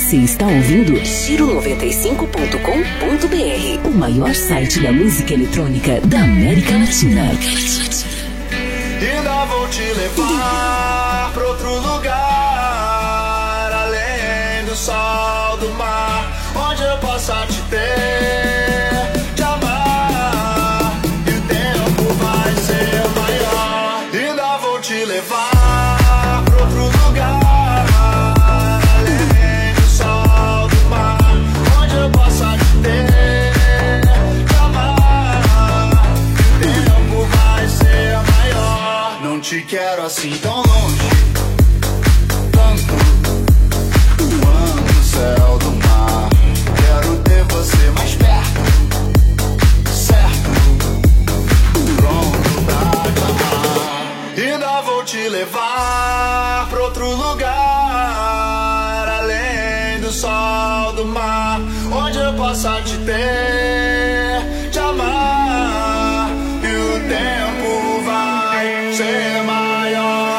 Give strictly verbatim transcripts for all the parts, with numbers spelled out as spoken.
Você está ouvindo Giro noventa e cinco ponto com ponto b r, o maior site da música eletrônica da América Latina. Ainda vou te levar pra outro lugar, além do sol, do mar, onde eu possa te ter, te amar, e o tempo vai ser maior. Ainda vou te levar pra outro lugar, além do sol, do mar, onde eu possa te ter, te amar, e o tempo vai ser maior. Não te quero assim tão longe, tanto quanto o céu do mar. Quero ter você mais perto, certo, pronto pra te amar. Ainda vou te levar pra outro lugar, além do sol, do mar, onde eu possa te ter, te amar, e o tempo vai ser maior.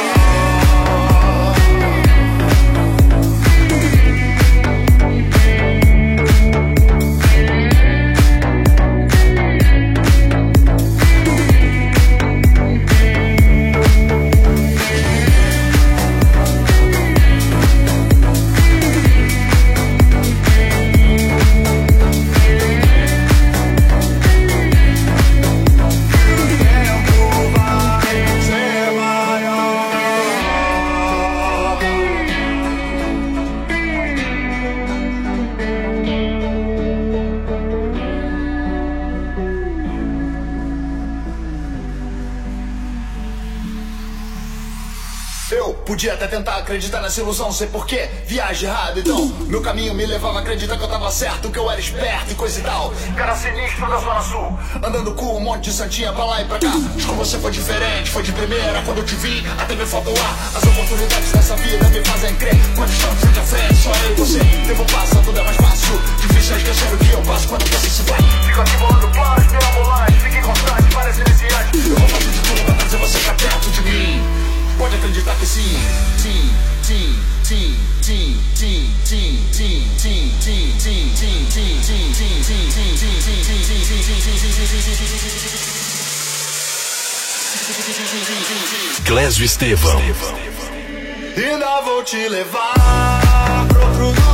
Podia até tentar acreditar nessa ilusão, sei porquê, viagem errada. Então, meu caminho me levava a acreditar que eu tava certo, que eu era esperto e coisa e tal. Cara sinistro da Zona Sul, andando com um monte de santinha pra lá e pra cá. Mas com você foi diferente, foi de primeira. Quando eu te vi, até me faltou ar. As oportunidades dessa vida me fazem crer. Quando estamos frente a frente, só eu e você. Tempo passa, tudo é mais fácil. Difícil é esquecer o que eu passo quando você se vai. Fico aqui bolando planos, mirabolante, fique constante, parece iniciante. Eu vou fazer de tudo pra trazer você pra perto de mim. Pode acreditar que sim, sim, sim, sim, sim, sim, sim, sim, sim, sim, sim, sim, sim, sim, sim, sim, sim, Clésio Estevão. Ainda vou te levar pro outro lugar.